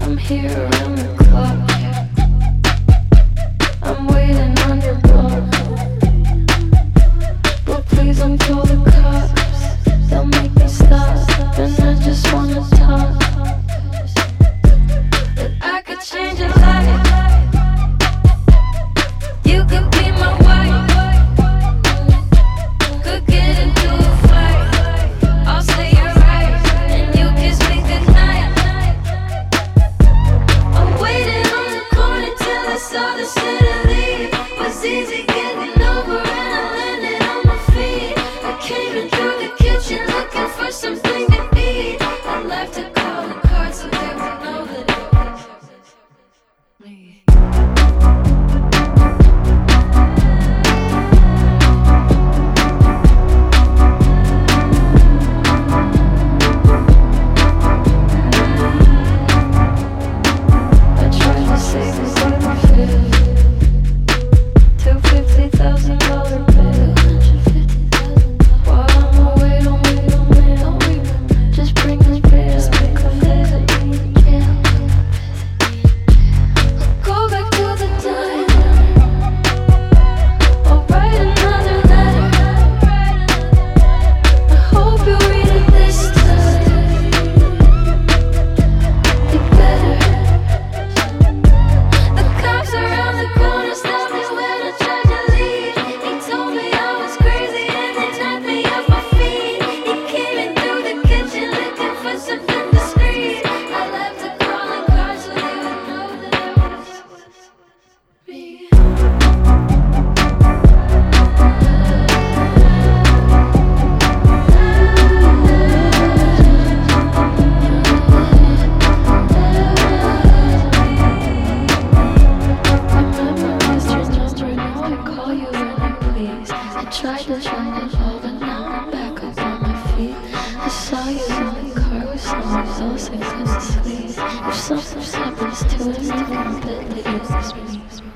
Tried to find it all, but now I'm back up on my feet. I saw you in the car with someone else I couldn't sleep. If something happens to us, then completely it's me.